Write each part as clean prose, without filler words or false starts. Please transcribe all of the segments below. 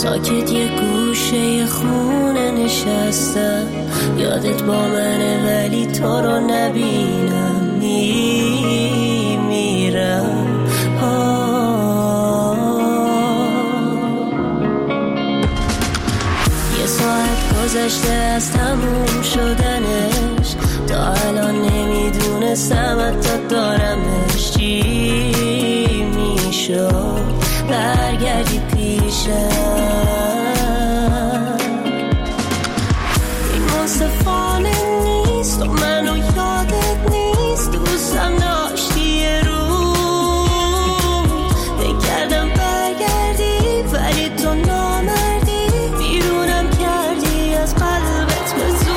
ساکت یه گوشه خونه نشستم، یادت با منه ولی تو رو نبینم، میمیرم. یه ساعت گذشته از تموم شدنش، تا الان نمیدونستم حتی دارمش. چی میشد برگردی پیشم؟ این منصفانه نیست و منو یادت نیست، دوستم داشتی یه روز بگردم برگردی ولی تو نامردی، بیرونم کردی از قلبت به زور.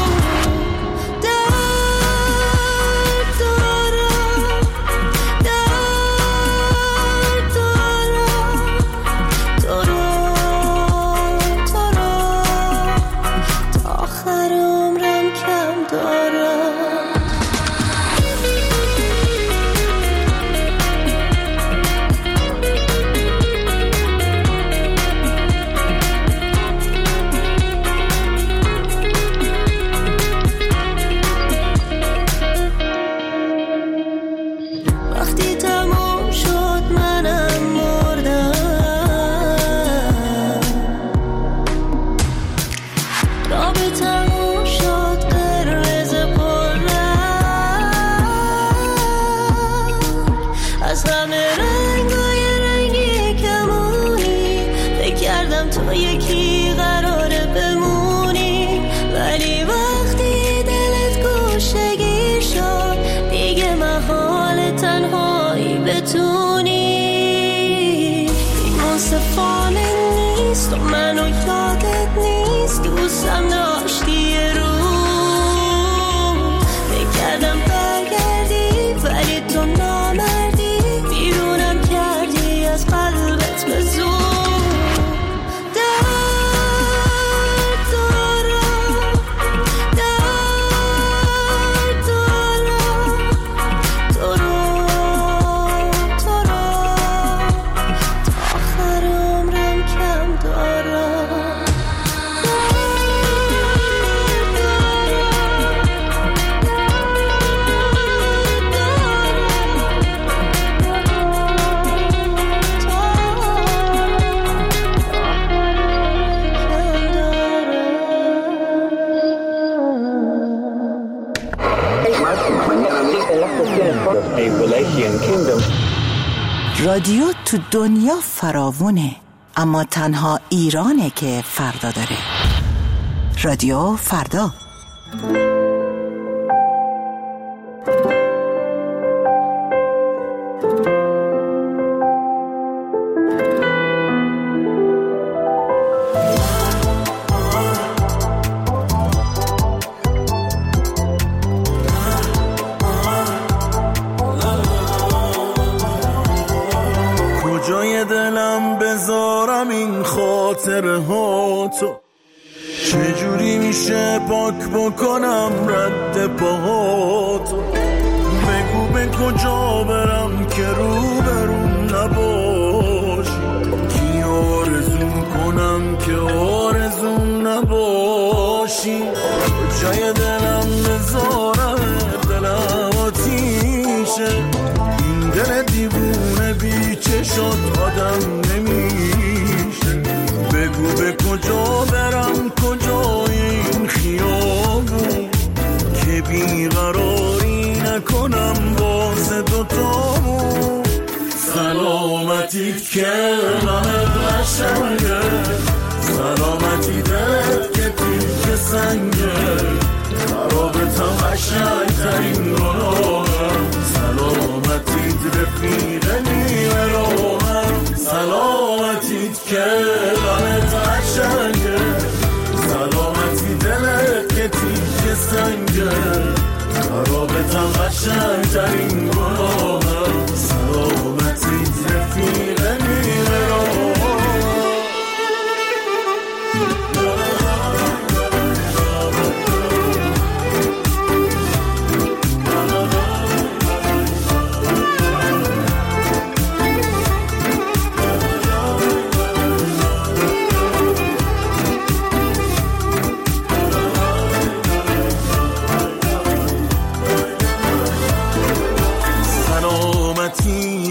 رادیو تو دنیا فراوونه، اما تنها ایرانه که فردا داره. رادیو فردا. چجوری میشه پاک بکنم رد پاهاتو؟ بگو به کجا برم که روبرون نباشی؟ کی آرزو کنم که آرزو نباشی؟ جای دلم بذارم، دلم آتیشه، این دل دیوونه بی چشات آدم نمیشه. بگو به کجا برم، کجای این خیابون، که بیقراری نکنم واسه دوتامون. سلامتیت که غمت قشنگه، سلامتی دلت که تیک سنگه، خرابتم قشنگترین گناهم. سلامتیت رفیق نیمه راهم، سلامتیت که غمت قشنگه، سلامتی دلت که تیک سنگه، خرابتم قشنگترین گناهم. سلامتیت رفیق نیمه راهم.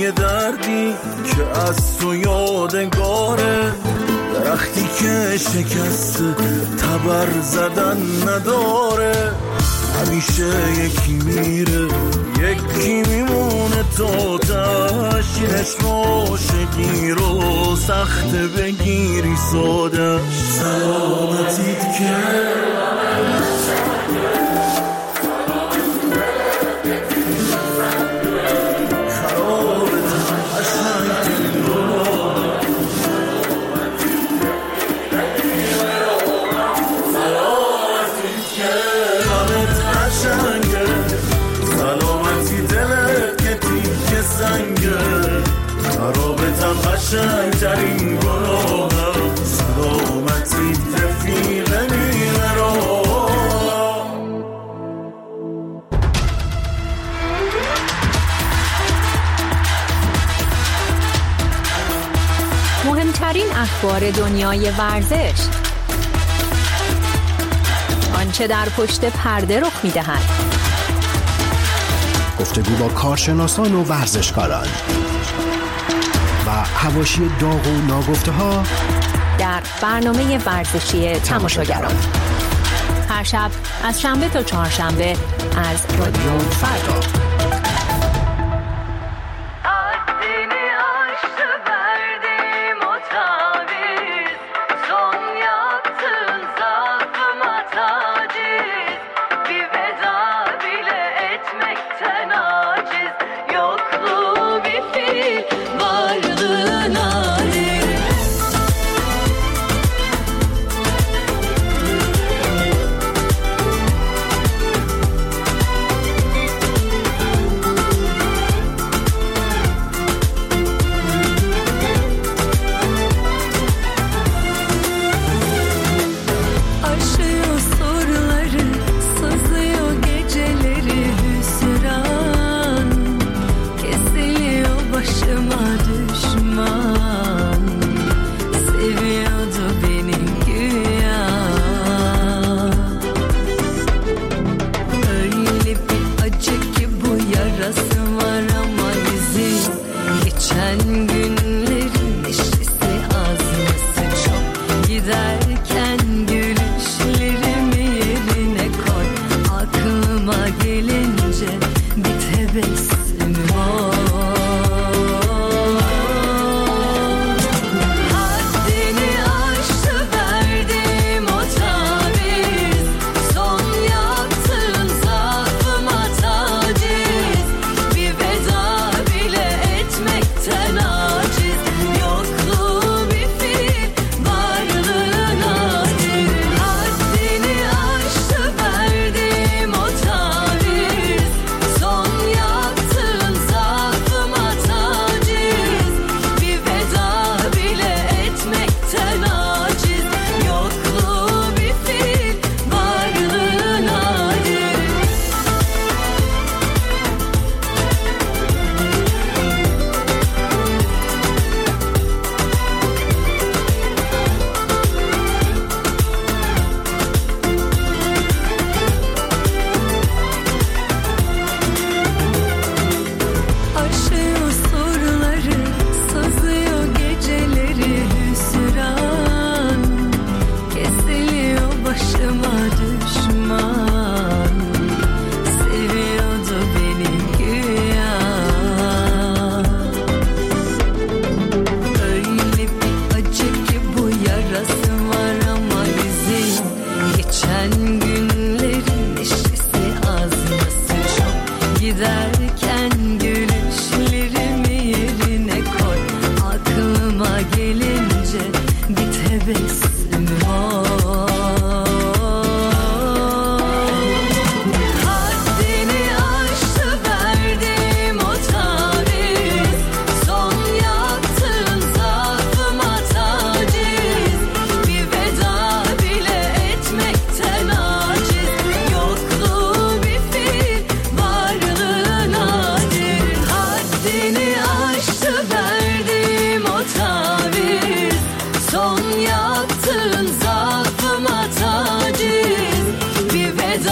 یه دردی که از تو یادگاره، درختی که شکسته تبر زدن نداره، همیشه یکی میره یکی میمونه تو تشینش، عاشقی رو سخته بگیری سادش، سلامتیت که قشنگ‌ترین گناهم، سلامتی رفیق نیمه راه. مهمترین اخبار دنیای ورزش، آنچه در پشت پرده رخ می‌دهد، گفتگو با کارشناسان و ورزشکاران و حواشی داغ و ناگفته ها در برنامه ورزشی تماشاگران، هر شب از شنبه تا چهارشنبه از رادیو فردا.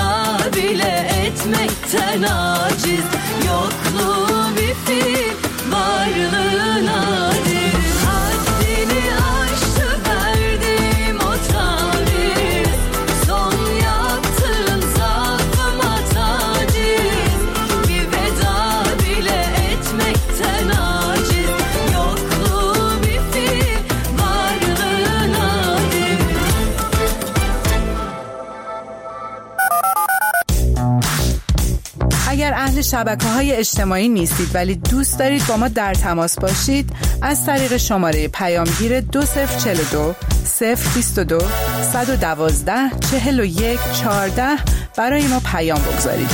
etmekten aciz, yokluğu bir fil varlığına haddini aştı verdiğim o taviz, son yaptığım zaafıma taciz, bir veda bile etmekten aciz, yokluğu bir fiil varlığına. اگر اهل شبکه‌های اجتماعی نیستید ولی دوست دارید با ما در تماس باشید، از طریق شماره پیامگیر 2042 022 112 41 14 برای ما پیام بگذارید.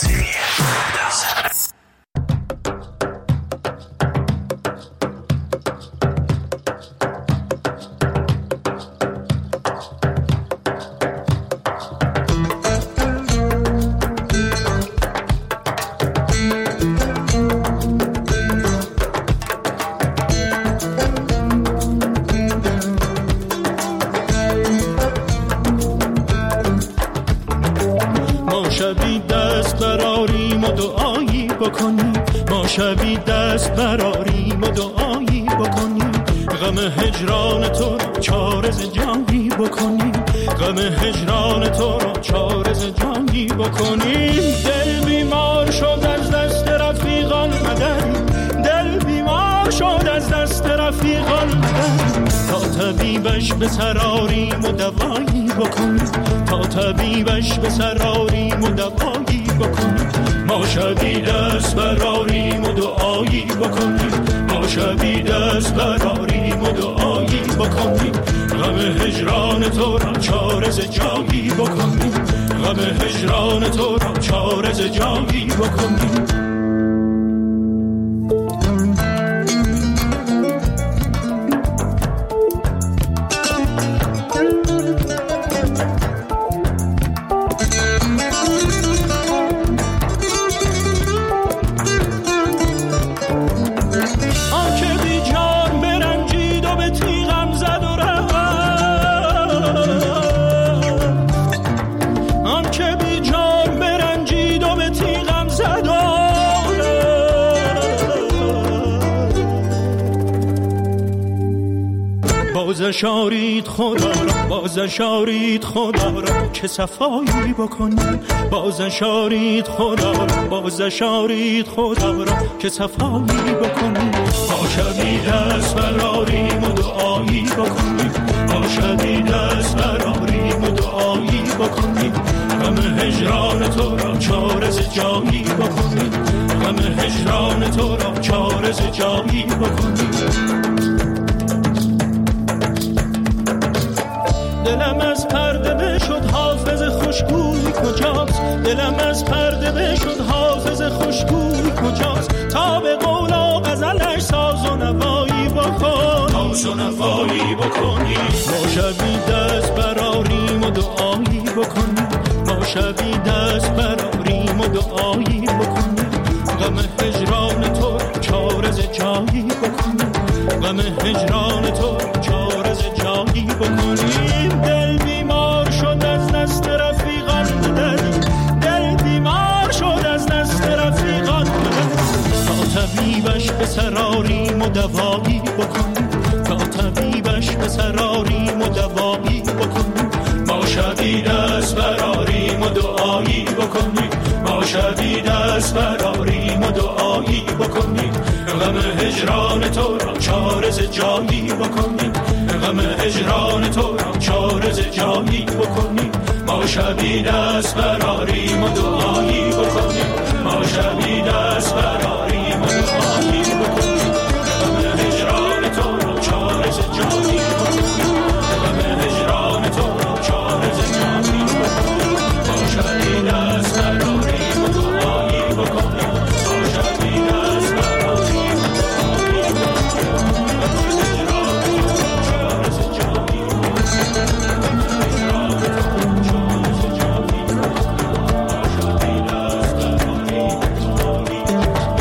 شبی دست براریم و دعایی بکنیم، ما شبی دست براریم و دعایی بکنیم، غم هجران تو را چارز جانی بکنیم، غم هجران تو را چارز جانی بکنیم. دل بیمار شد از دست رفیقان مدد، دل بیمار شد از دست رفیقان مدد، تا طبیبش به سراریم و دوایی بکنیم، تا طبیبش به سراریم و دوایی بکنیم. ما شبی دست براریم و دعایی بکنیم، ما شبی دست براریم و دعایی بکنیم، غم هجران تو را چارز جایی بکنیم، غم هجران تو را چارز جایی بکنیم. بازشارید خدا را، بازشارید خدا را که صفایی بکنیم، بازشارید خدا را، بازشارید خدا را که صفایی بکنیم. ما شبی دست براریم و دعایی بکنیم، ما شبی دست براریم و دعایی بکنیم، غم هجران تو را چارز جایی بکنیم، غم هجران تو را چارز جایی بکنیم. دلم از پرده بشد حافظ خوشگوی کجاست، دلم از پرده بشد حافظ خوشگوی کجاست، تا به قول و غزلش ساز و نوایی بکن، ساز و نوایی بکنی. ما شبی دست براریم و دعایی بکنیم، ما شبی دست براریم و دعایی بکنیم، غم هجران تو چارز جایی بکنیم، غم هجران تو چارز جایی بکنیم. دل بیمار شد از دست رفیقان مدد، دل بیمار شد از دست رفیقان مدد، تا طبیبش به سراریم و دوایی بکنیم، تا طبیبش به سراریم و دوایی بکنیم. ما شبی دست براریم و دعایی بکنیم، ما شبی دست براریم و دعایی بکنیم، غم هجران تو را چارز جایی بکنیم، غم هجران تو را چارز جایی بکنیم. ما شبی دست براریم و دعایی بکنیم، ما شبی دست براریم و دعایی بکنیم، غم هجران تو را چارز جایی بکنیم، غم هجران تو را چارز جایی بکنیم. ما شبی دست براریم و دعایی بکنیم، ما شبی دست براریم و دعایی بکنیم.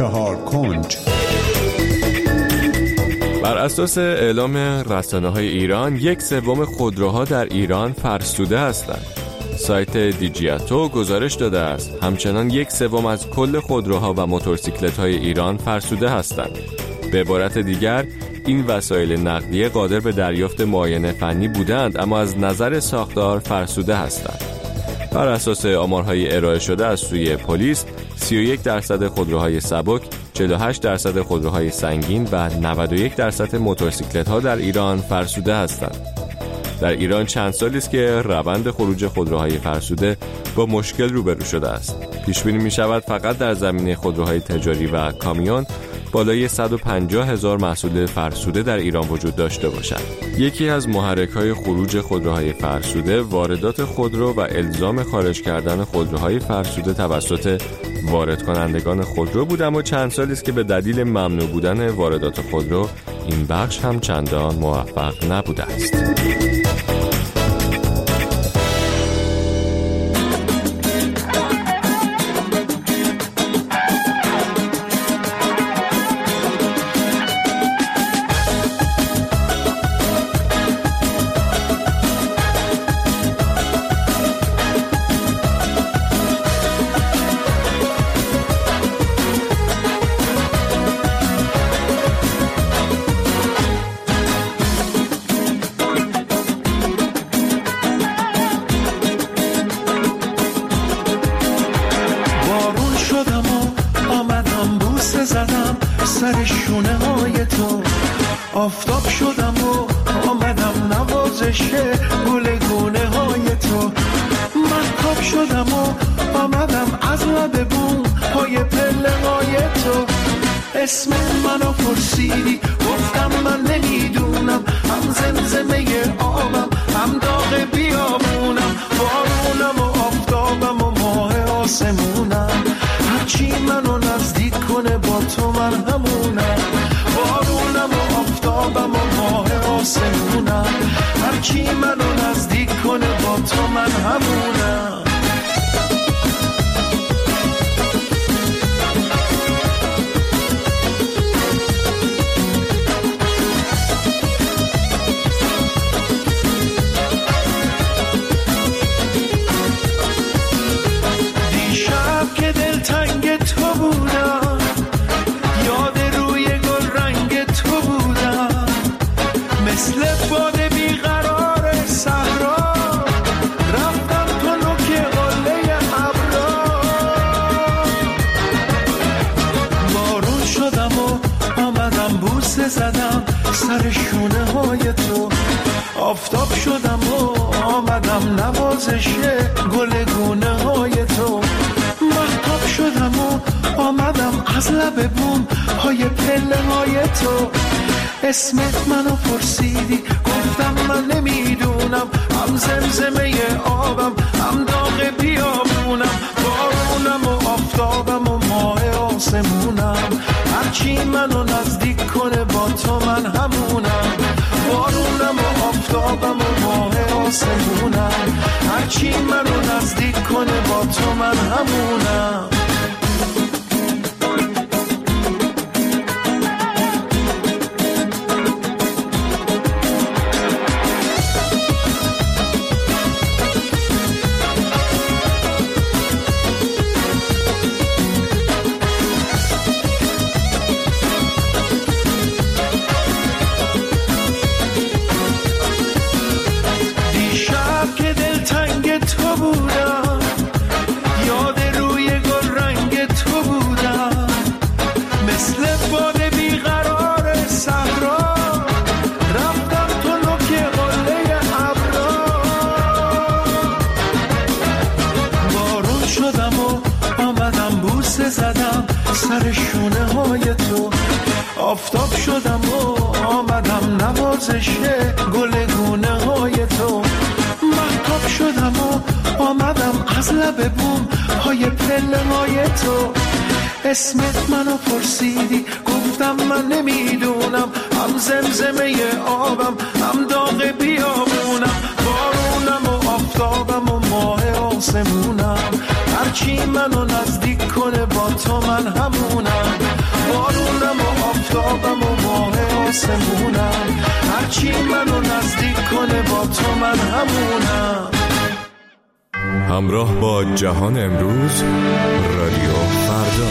4 کنج. بر اساس اعلام رسانه‌های ایران 1/3 خودروها در ایران فرسوده هستند. سایت دیجیاتو گزارش داده است همچنان 1/3 از کل خودروها و موتورسیکلت‌های ایران فرسوده هستند. به عبارت دیگر این وسایل نقلیه قادر به دریافت معاینه فنی بودند اما از نظر ساختار فرسوده هستند. بر اساس آمارهای ارائه شده از سوی پلیس 31% خودروهای سبک، 48% خودروهای سنگین و 91% موتورسیکلت‌ها در ایران فرسوده هستند. در ایران چند سالی است که روند خروج خودروهای فرسوده با مشکل روبرو شده است. پیش بینی می‌شود فقط در زمینه خودروهای تجاری و کامیون بالای 150,000 محصول فرسوده در ایران وجود داشته باشد. یکی از محرک‌های خروج خودروهای فرسوده واردات خودرو و الزام خارج کردن خودروهای فرسوده توسط وارد کنندگان خودرو بود، اما چند سالی است که به دلیل ممنوع بودن واردات خودرو این بخش هم چندان موفق نبوده است. سر شونه های تو آفتاب شدم و آمدم نوازش گلگونه های تو. مهتاب شدم و آمدم از لب بوم های پله های تو. اسم منو پرسیدی گفتم من نمیدونم، هم زمزمه آبم هم داغ بیابونم، بارونم و آفتابم و ماه آسمونم. هرچی منو نزدیک کنه با تو من همونم، بارونم و آفتابم و ماه آسمونم. هرچی منو نزدیک کنه با تو من همونم. زدم سر شونه های تو. آفتاب شدم و آمدم نوازش گلگونه های تو. مهتاب شدم و آمدم از لب بوم های پله های تو. اسمت منو پرسیدی گفتم من نمیدونم، هم زمزمه آبم هم داغ بیابونم، بارونم و آفتابم و ماه آسمونم. هرچی منو نزدیک کنه با تو من همونم، بارونم و آفتابم و ماه آسمونم. هرچی منو نزدیک کنه با تو من همونم. زدم سر شونه های تو. آفتاب شدم و آمدم نوازش گلگونه های تو. مهتاب شدم و آمدم از لب بوم های پله های تو. اسمت منو پرسیدی گفتم من نمیدونم، هم زمزمه آبم هم داغ بیابونم، بارونم و آفتابم و ماه آسمونم. هرچی منو نزدیک کنه با تو من همونم، بارونم و آفتابم و ماه آسمونم، هرچی منو نزدیک کنه با تو من همونم. همراه با جهان امروز، رادیو فردا.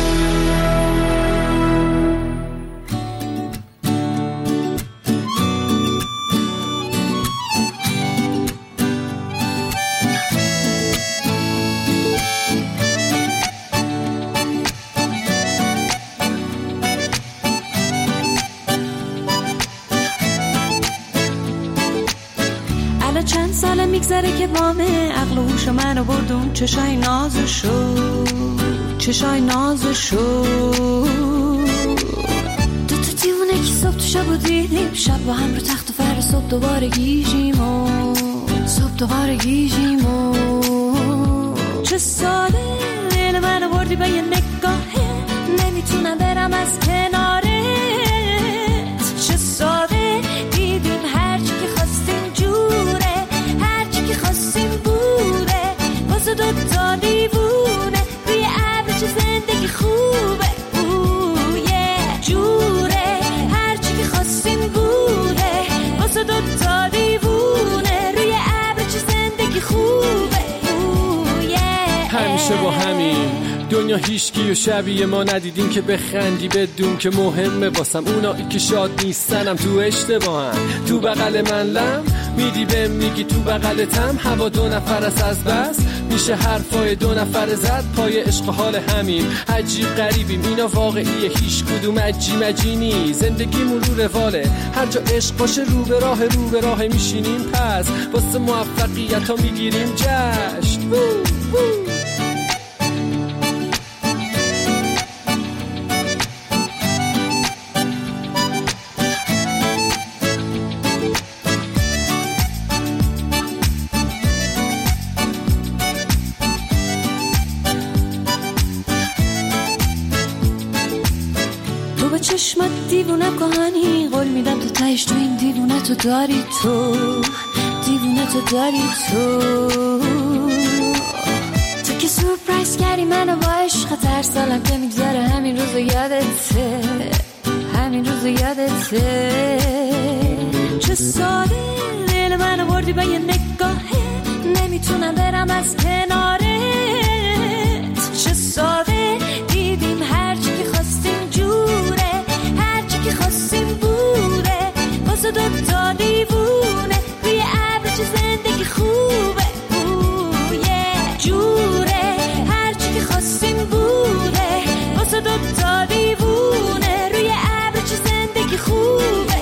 چند سال میگذره که وامه عقل و هوش منو بردون چشای نازشو، چشای نازشو. دو تا دیوونه که صبح تو شب و دیدیم، شب با هم رو تخت و فر، صبح دوباره گیجیم و صبح دوباره گیجیم و چه ساله دل منو بردی به یه نگاهه، نمیتونم برم از کنارت. چه ساده دیدیم هرچی که خواستیم جوره، هرچی که خواستیم بوده، واسه دوتا دیوونه روی ابر چه زندگی خوبه. جوره هرچی که خواستیم بوده، واسه دوتا دیوونه روی ابر چه زندگی خوبه. همیشه با همین دنیا هیچکی و شبیه ما ندیدیم که بخندی بدون که مهمه واسم اونایی که شاد نیستنم تو اشتباهن. تو بغل من لم میدی بهم میگی تو بغلتم، هوا دو نفر است از بس میشه حرفای دو نفر زد پای عشق حال همین. عجیب غریبیم اینا واقعیه، هیچ کدوم عجی نی، زندگیمون رو رواله، هر جا عشق باشه رو به راه میشینیم، پس واسه موفقیت ها میگیریم جشن. چشمت دیوونه کهانی، قول میدم تو تهش تو این دیوونه تو داری، تو دیوونه تو داری، تو که سورپرایز کردی منو با عشق، هر سالم که میگذره همین روزو یادته، همین روزو یادته. چه ساده دل منو بردی به یه نگاهه، نمیتونم برم از کنارت. چه ساده دیدیم هرچی که خواستیم جوره، هرچی که خواستیم بوده، واسه دوتا دیوونه روی ابر چه زندگی خوبه. جوره هرچی که خواستیم بوده، واسه دوتا دیوونه روی ابر چه زندگی خوبه.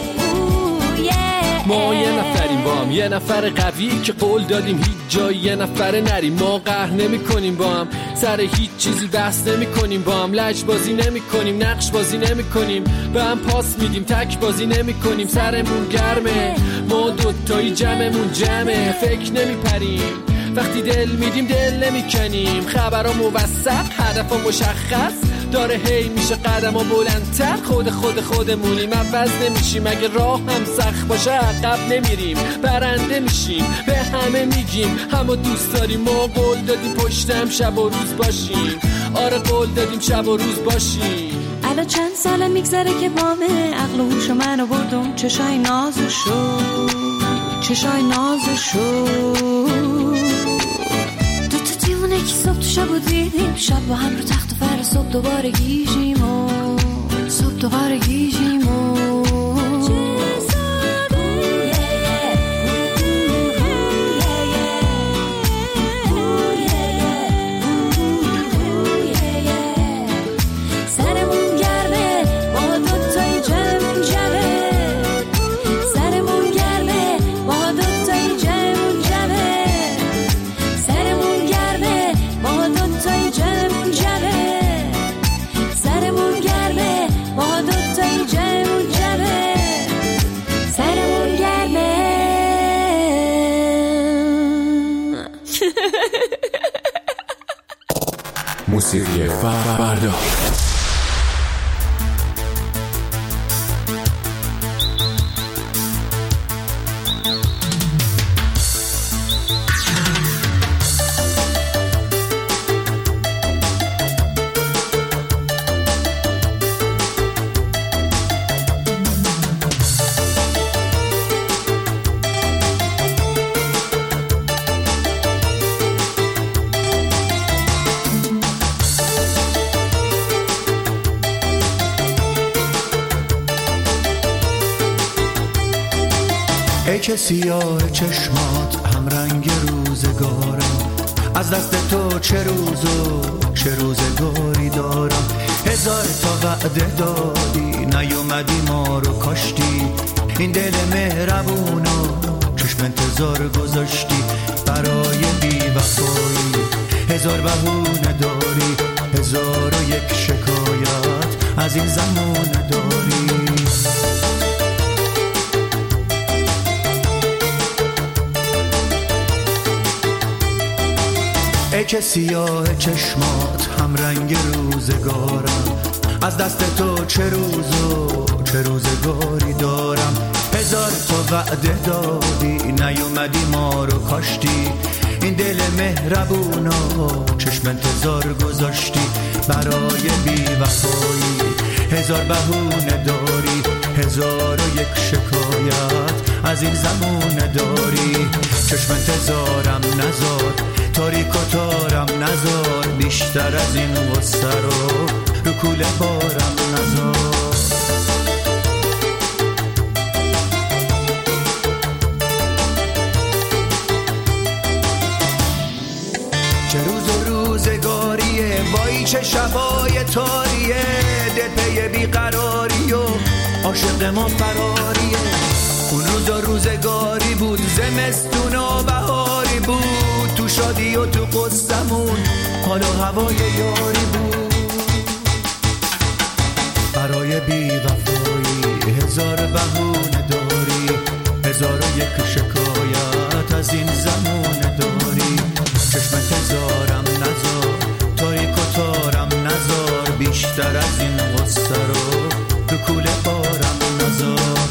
ما یه نفریم با هم، یه نفر قوی که قول دادیم هیچ جایی یه نفر نریم. ما قهر نمی کنیم با هم، سر هیچ چیزی بحث نمی کنیم با هم، لج بازی نمی کنیم، نقش بازی نمی کنیم، به هم پاس میدیم، تک بازی نمی کنیم. سرمون گرمه، ما دوتایی جمعمون جمعه، فکر نمی پریم، وقتی دل میدیم دل نمی کنیم. خبرها موثق، هدفها مشخص داره، هی میشه قدم ها بلندتر، خودمونیم، عوض نمیشیم، اگه راه هم سخت باشه عقب نمیریم، برنده میشیم، به همه میگیم همو دوست داریم. ما قول دادیم پشتم شب و روز باشیم، آره قول دادیم شب و روز باشیم. الان چند ساله میگذره که وامه عقل و هوش منو بردم چشای نازشو، چشای نازشو. دوتا دیوونه که صبح تو شب و دیدیم، شب با هم رو تخت و فر، صبح دوباره گیجیم و صبح دوباره گیجیم و موسیقی فردا. ای که سیاه چشمات هم رنگ روزگارم، از دست تو چه روز و چه روزگاری دارم. هزار تا وعده دادی نیومدی ما رو کاشتی، این دل مهربونو چشم انتظار گذاشتی برای بی‌وفایی. هزار بهونه داری، هزار و یک شکایت از این زمونه داری. ای که سیاه چشمات هم رنگ روزگارم، از دست تو چه روز و چه روزگاری دارم. هزار تا وعده دادی نیومدی ما رو کاشتی، این دل مهربونو چشم انتظار گذاشتی برای بی‌وفایی. هزار بهونه داری، هزار و یک شکایت از این زمونه داری. چشم انتظارم نزار، تاریک و تارم نزار، بیشتر از این غصه رو کوله بارم نزار. چه روز و روزگاریه، وای چه شبای تاریه، دل پی بیقراری و عاشق ما فراریه. اون روز و روزگاری بود، زمستون و بهاری بود، تو شادی و تو قصمون حال و هوای یاری بود. برای بی‌وفایی هزار بهونه داری، هزار و یک شکایت از این زمونه داری. چشم انتظارم نزار، تاریک و تارم نزار، بیشتر از این غصه رو کوله بارم نزار.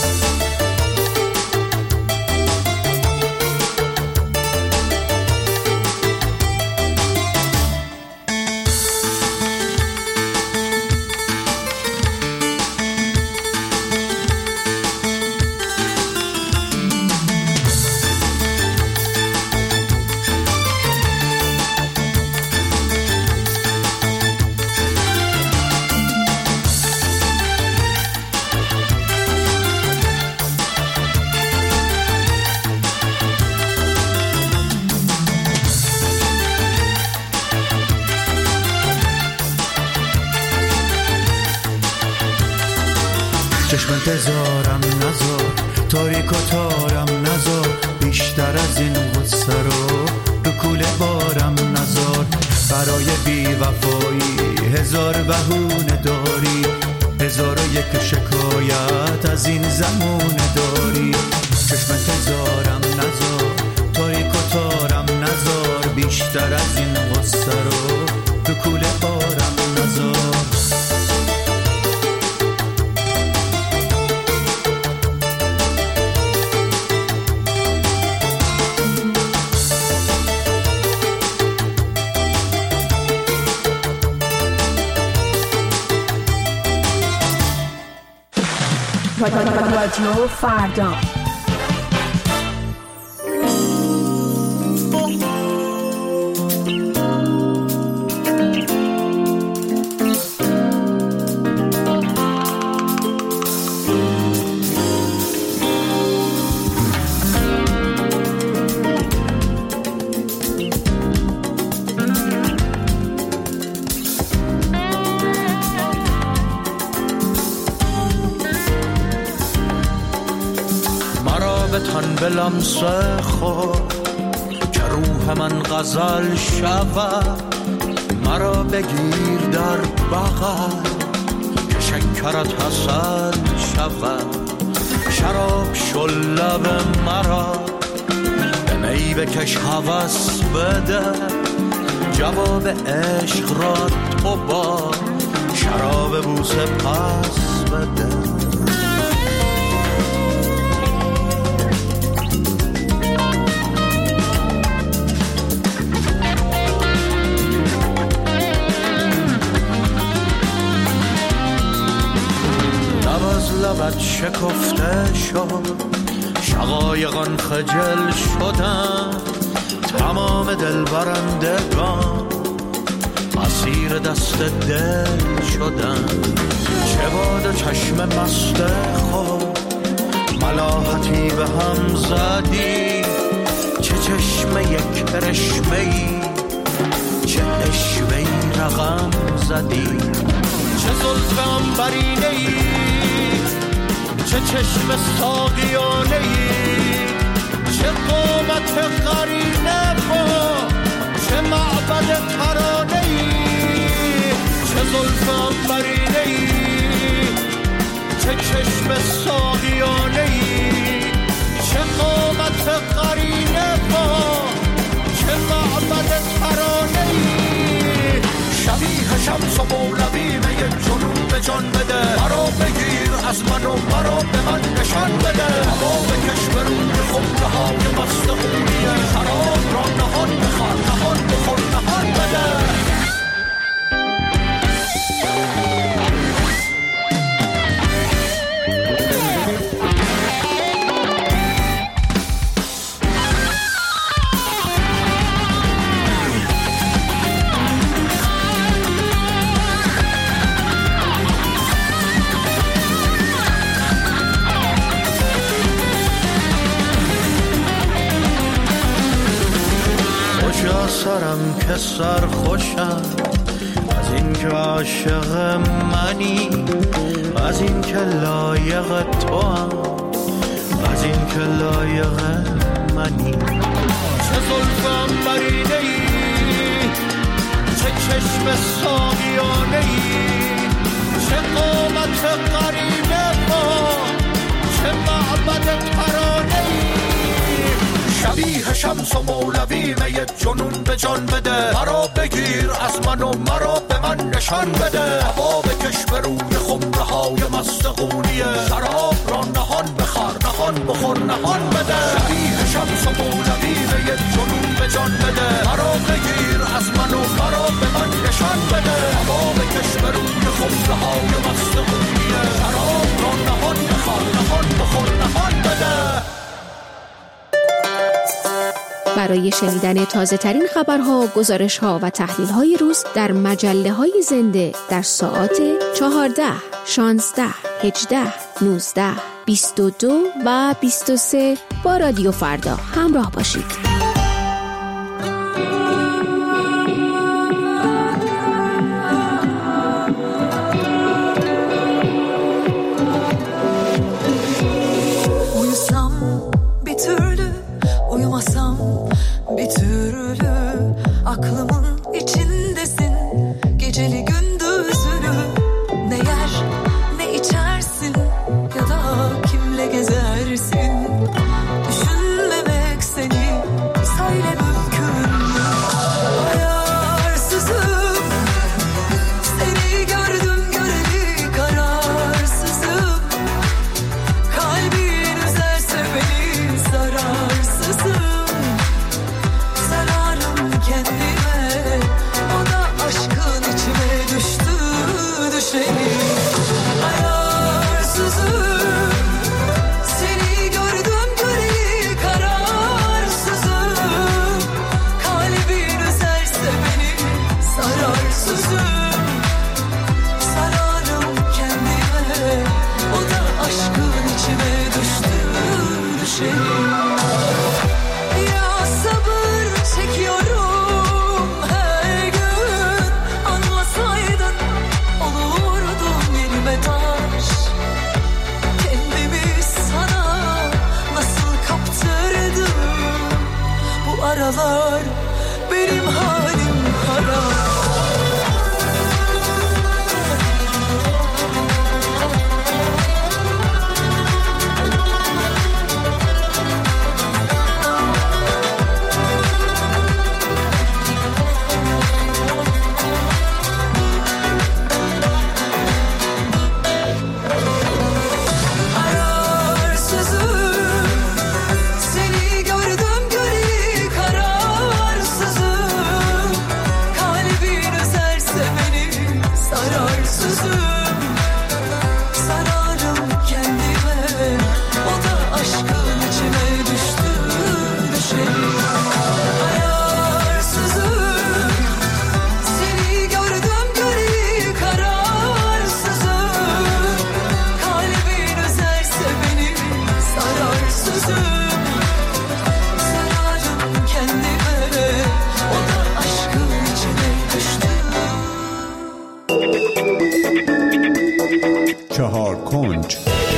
چشم انتظارم نزار، تاریک و تارم نزار، بیشتر از این غصه رو کوله بارم نزار. برای بی‌وفایی هزار بهونه داری، هزار و یک شکایت از این زمونه داری. چشم انتظارم نزار، تاریک و تارم نزار، بیشتر از این غصه رو کوله بارم نزار. رادیو فردا. به لمس خود که روح من غزل شود، مرا بگیر در بغل که شکرت حسن شود. شراب شل لب مرا به می بکش هوس بده، جواب عشق را تو با شراب بوسه پس بده. لبت شکفته شد، شقایقان خجل شدن، تمام دل برندگان اسیر دست دل شدن. چه باد چشم مست خود ملاحتی به هم زدی، چه چشمه یک کرشمه‌ای، چه اشوه‌ای رقم زدی، چه زلف عنبرینه‌ای، چه چشم ساقیانه‌ای، چه قامت قرینه با چه معبد ترانه‌ای، چه زلف عنبرینه‌ای، چه چشم ساقیانه‌ای، چه قامت قرینه با چه معبد ترانه‌ای. شبیه شمس و مولویم یک جنون به جان بده، مرا بگیر از من و مرا به من نشان بده، هوا بکش به روی خمره های مست خونیه، شراب را نهان بخور نهان بخور نهان بده. سرم که سر خوشم از این که عاشق منی، از این که لایق تو هم، از این که لایق منی. چه زلف عنبرینه‌ای، چه چشم ساقیانه‌ای، چه قامت قرینه با چه معبد ترانه‌ای. شبیه شمس و مولویم یک جنون به جان بده، مرا بگیر از من و مرا به من نشان بده، هوا بکش به روی خمره های مست خونیه، شراب را نهان بخور نهان بخور نهان بده. شبیه شمس و مولویم یک جنون به جان بده، مرا بگیر از من و مرا به من نشان بده، هوا بکش به روی خمره های مست خونیه، شراب را نهان بخور نهان بخور نهان بده. برای شنیدن تازه ترین خبرها، گزارش‌ها و تحلیل‌های روز در مجله‌های زنده در ساعات 14، 16، 18، 19، 22 و 23 با رادیو فردا همراه باشید. Aklımın içindesin geceli gündüzünü, ne yer ne içersin ya da kimle gezersin, düşünmemek seni 4 کنج.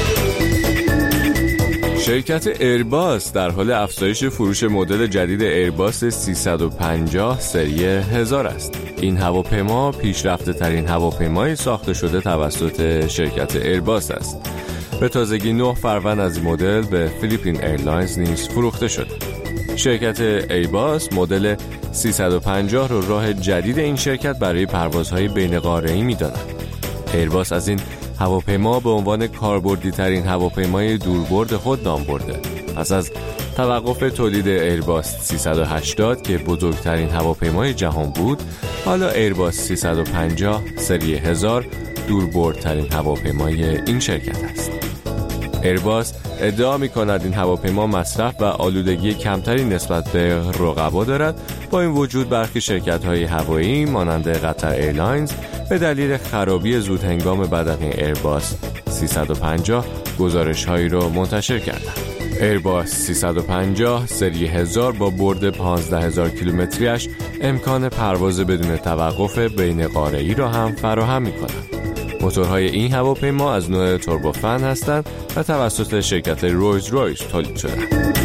شرکت ایرباس در حال افزایش فروش مدل جدید ایرباس 350 سری 1000 است. این هواپیما پیشرفته ترین هواپیمای ساخته شده توسط شرکت ایرباس است. به تازگی 9 فروند از این مدل به فیلیپین ایرلاینز نیز فروخته شد. شرکت ایرباس مدل 350 رو راه جدید این شرکت برای پروازهای بین قاره‌ای می‌داند. ایرباس از این هواپیما به عنوان کاربردی ترین هواپیمای دوربرد خود نام برده. پس از توقف تولید ایرباس 380 که بزرگترین هواپیمای جهان بود، حالا ایرباس 350 سری 1000 دوربردترین هواپیمای این شرکت است. ایرباس ادعا می‌کند این هواپیما مصرف و آلودگی کمتری نسبت به رقبا دارد. با این وجود برخی شرکت‌های هوایی مانند قطر ایرلاینز به دلیل خرابی زود هنگام بدنه ایرباس 350 گزارش‌هایی را منتشر کردند. ایرباس 350 سری 1000 با برد 15000 کیلومتریش امکان پرواز بدون توقف بین قاره‌ای را هم فراهم می‌کند. موتورهای این هواپیما از نوع توربوفن هستند و توسط شرکت رویز رویس تولید شدند.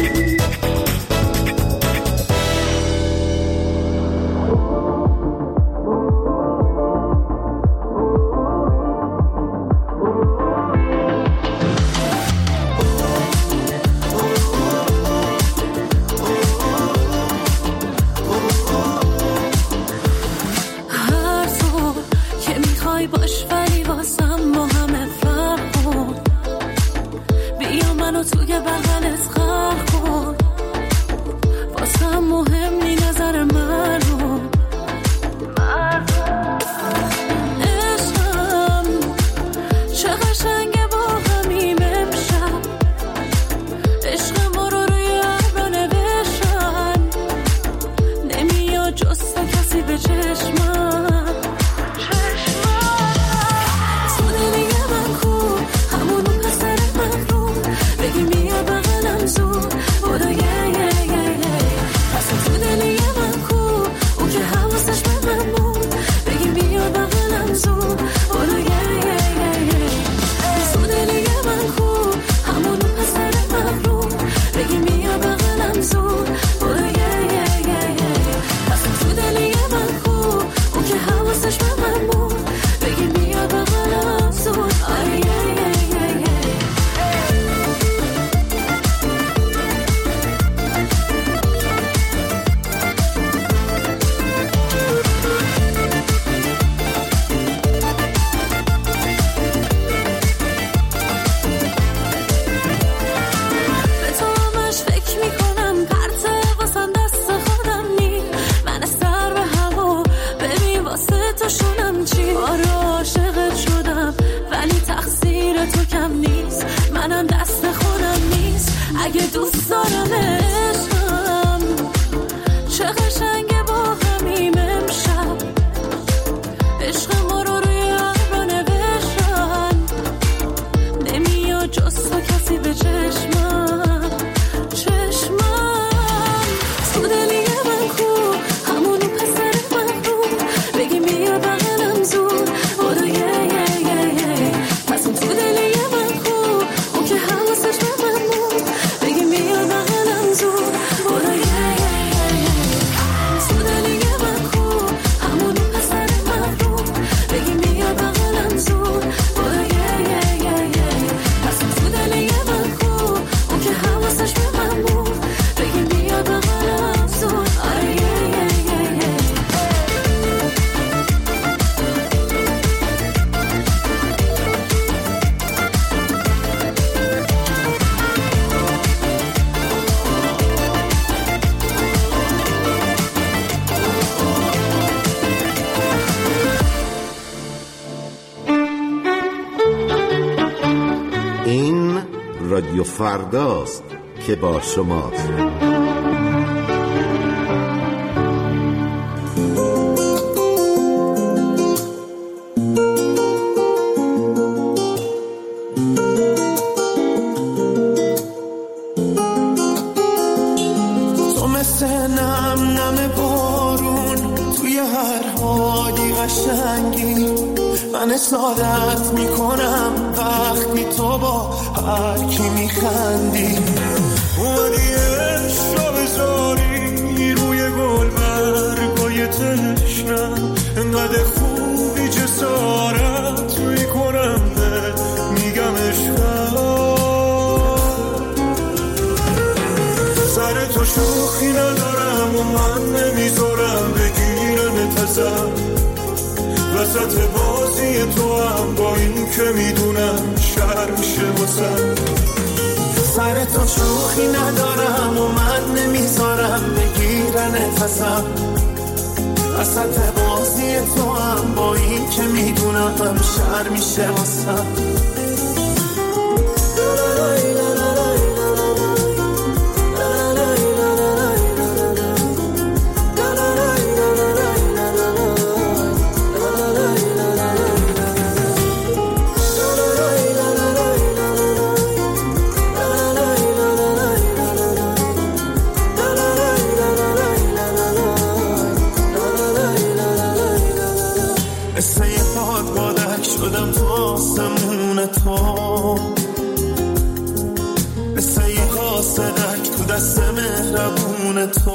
رادیو فرداست که با شماست. تو مثل نم بارون توی هر حالی قشنگی، من اسارت میکنم وقتی تو با هر کی میخندی. اومدی عشق بذاری روی گل برگای تشنم، انقدر خوبی جسارت میکنم میگم عشقم. سر تو شوخی ندارم و من نمیذارم بگیرم تزم، وسط بازی تو هم با این که میدونم شهر میشه واسم. سر تو شوخی ندارم و من نمیذارم بگیرن نفسم، وسط بازی تو هم با این که میدونم شهر میشه واسم. مثل یه قاصدک تو دست مهربون تو،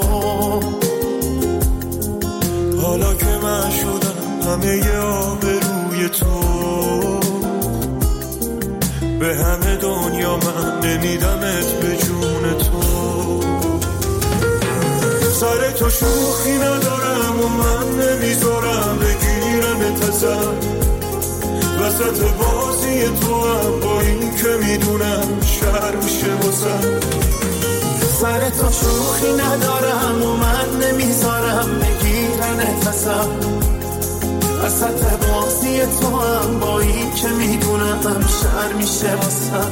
حالا که من شدم همه آبروی تو، به همه دنیا من نمیدمت به جون تو. سر تو شوخی ندارم و من نمیذارم بگیرم تزم، وسط بازی تو هم با این که میدونم شهر میشه واسم. سر تو شوخی ندارم و من نمیذارم بگیرن نفسم، وسط بازی تو هم با این که میدونم شهر میشه واسم.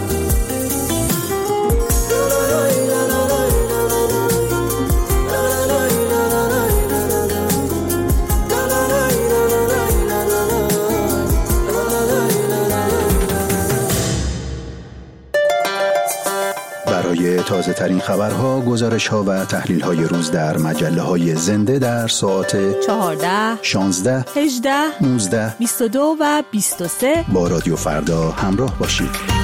برای تازه ترین خبرها، گزارش ها و تحلیل های روز در مجله های زنده در ساعت 14 16 18 19 22 و 23 با رادیو فردا همراه باشید.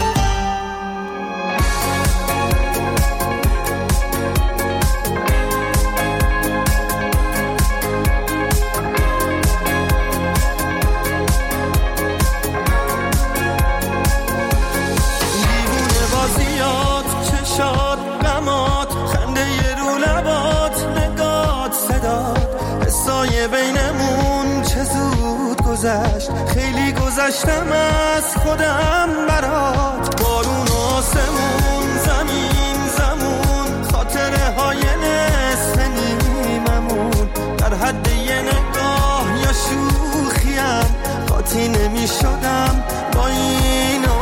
خیلی گذشتم از خودم برات، بارون آسمون زمین زمون، خاطره های نصف نیممون، در حد یه نگاه یا شوخیم قاطی نمی شدم با اینو.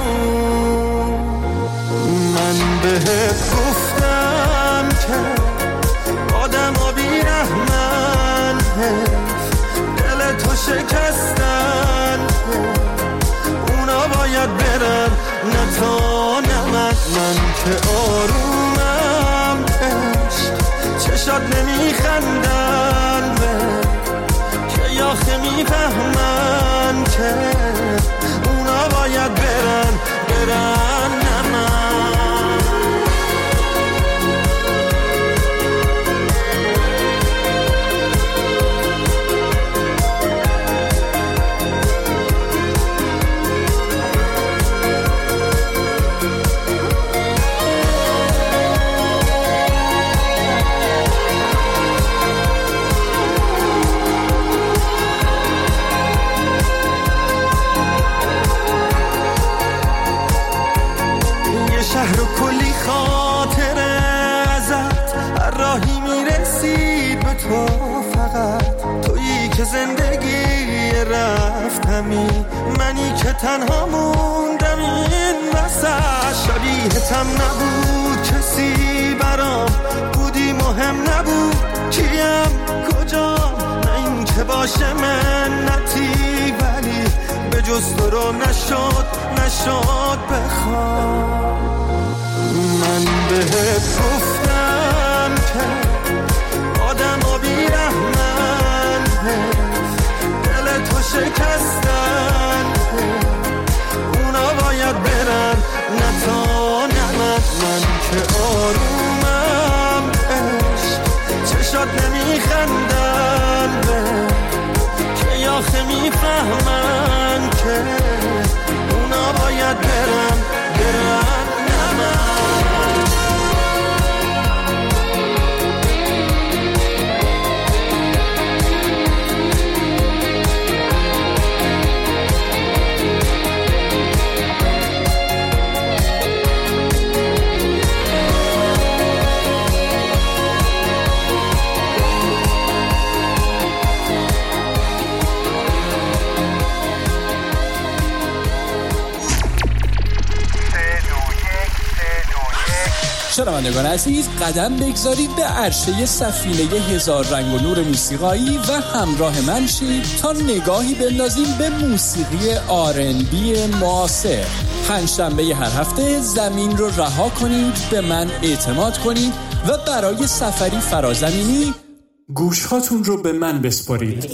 من بهت گفتم که آدم ها بی رحمن، دل تو شکستن، اونا باید برن نه تا نه من که آرومم عشق، چشات نمیخندن که یاخه میفهمن که اونا باید برن نه من. شهر و کلی خاطره ازت، هر راهی میرسید به تو، فقط تویی که زندگی رفتمی، منی که تنها موندم این وسط. شبیهتم نبود کسی برام، بودی مهم نبود کیم کجام، نه این که باشه منتی، ولی به جز تو رو نشد بخوام. من بهت گفتم که آدم ها بی رحمن، دل تو شکستن، شنوندگان عزیز، قدم بگذارید به عرشه سفینه هزار رنگ و نور موسیقایی و همراه من شید تا نگاهی بندازیم به موسیقی R&B معاصر. پنجشنبه هر هفته زمین رو رها کنید، به من اعتماد کنید و برای سفری فرازمینی گوشهاتون رو به من بسپارید.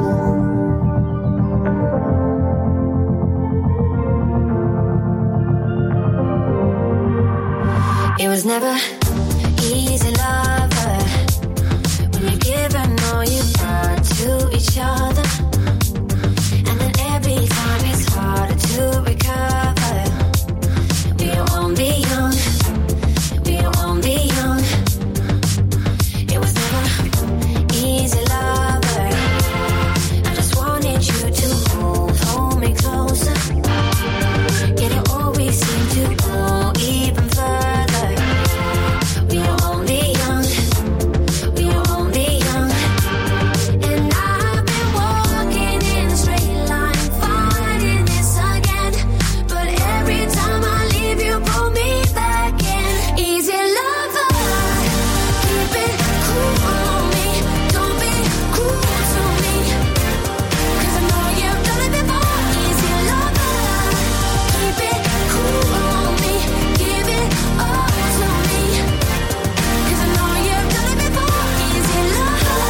It was never easy, lover, when you give and all you got to each other, and then every time it's harder to recover. We won't be young, we won't be young. It was never easy, lover. I just wanted you to hold me closer. Yet it always seemed to go even further. We won't be young, we won't be young. And I've been walking in a straight line, fighting this again. But every time I leave, you pull me back in. Easy lover, keep it cool on me. Don't be cruel to me, 'cause I know you've done it before. Easy lover, keep it cool on me. Give it all to me, 'cause I know you've done it before. Easy lover,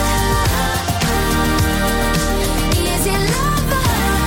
easy lover.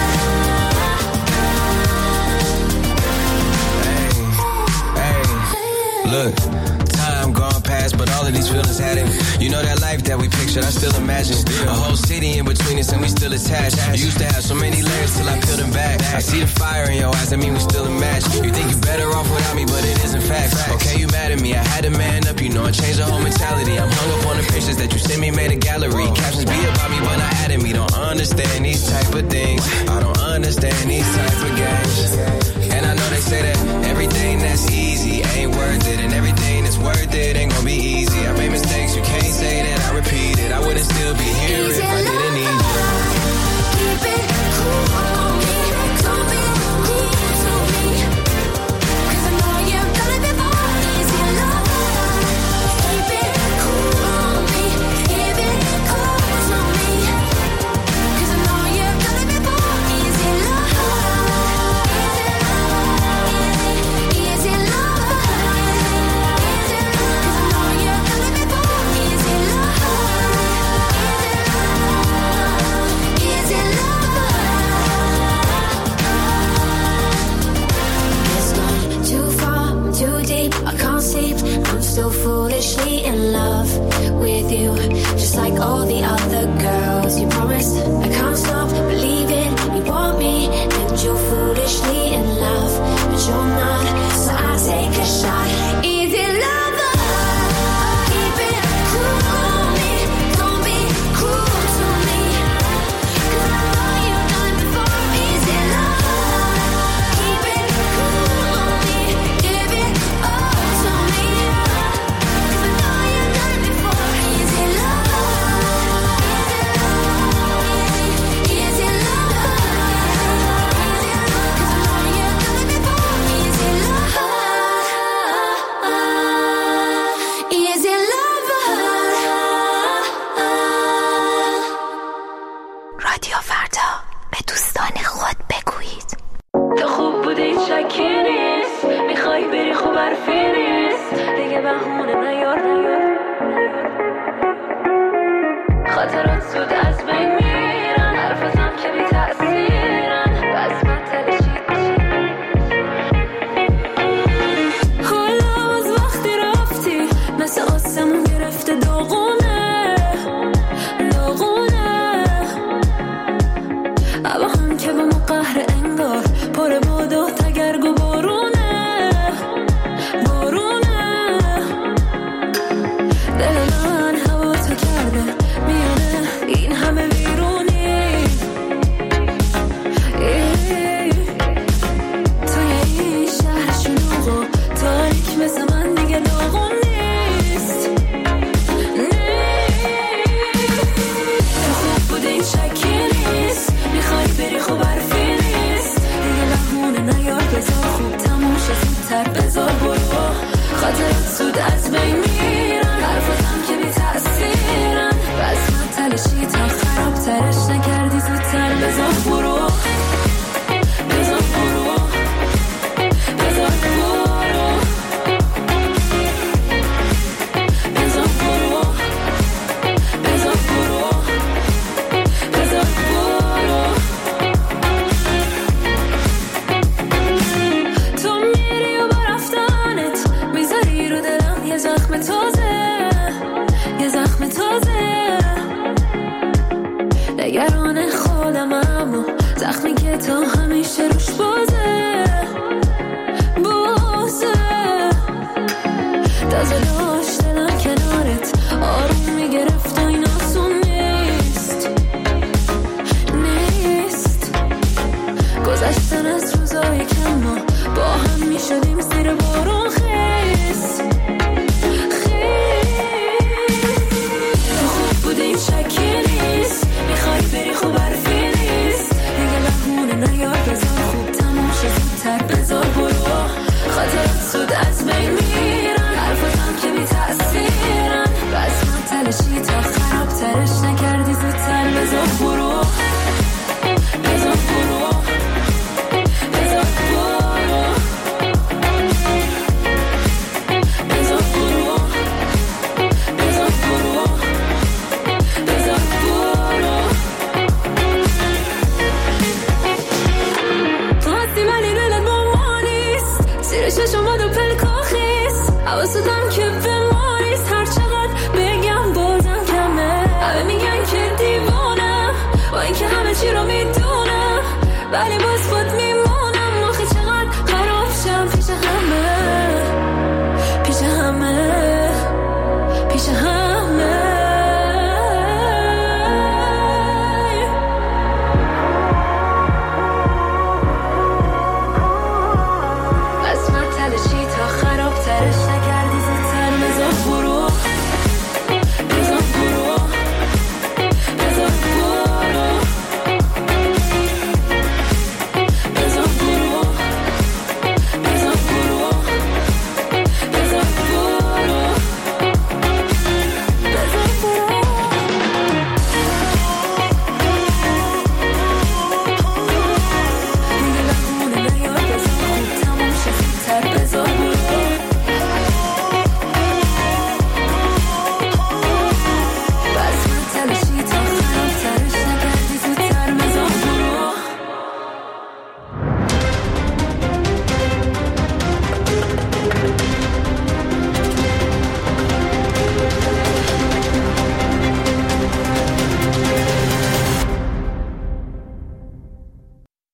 Hey, look, time gone past, but all of these feelings had it. You know that life that we pictured, I still imagine. A whole city in between us and we still attached. You used to have so many layers till I peeled them back. I see the fire in your eyes, I mean we still a match. You think you're better off without me, but it isn't fact. Okay, you mad at me, I had to man up, you know, and change the whole mentality. I'm hung up on the pictures that you sent me, made a gallery. Captions be about me, but not adding me. Don't understand these type of things. I don't understand these type of games. And I know they say that everything that's easy ain't worth it, and everything that's worth it ain't gonna be easy. I made mistakes, you can't say that I repeat it. I wouldn't still be here if I didn't need you. Keep it cool on me. Don't be cruel to me, 'cause I know you've done it before. Easy lover, keep it cool on me. Give it all to me, 'cause I know you've done it before. Easy lover, easy lover, 'cause I know you've done it before. Easy lover, easy lover. It's gone too far, too deep, I can't sleep. I'm still foolishly in love with you, just like all the other girls. You promised I can't stop believing you want me, and you're foolishly in love, but you're not. So I take a shot. Easy lover, keep it cool on me. Don't be cruel to me, 'cause I know you've done it before. Easy lover, keep it cool on me. Give it all to me, 'cause I know you've done it before. Easy lover, easy lover, 'cause I know you've done it before. Easy lover, easy lover. رادیو فردا، به دوستان خود بگویید. تو خوب بودی شکی نیست، میخوای بری خوب حرفی نیست، دیگه بهونه نیار. خاطرات زود از بین میرن، حرفتم که بی تأثیرن، بس منطقه حالا از وقتی رفتی مثل آسمون گرفته داغونه. اما هم که به ما قهر انگار پر باد و تگرگ و بارونه. دل من هوا تو کرده میونه این هم تا همیشه روش بازه تازه داشت دلم کنارت آروم میگرفت و این آسون نیست گذشتن از روزای کم ما با هم میشدیم زیر بارون خیس تو خوب بودیم شکی نیست میخوای بری خوب حرفی نیست دیگه بهونه نیار بذار خوب تموم شه زودتر بذار برو خاطرات سود از بین میرن حرفاتم که بی تأثیرن بس من تلشی تا خراب ترش نکردی زودتر بذار برو بذار برو بذار برو بذار برو بذار برو بذار برو تو هستی ولی دلت با ما نیست زیر چشمات و پلکا خیس حواستم که به ما نیست هر چقدر بگم بازم کمه همه میگن که دیوانم با این که همه چی رو میدونم ولی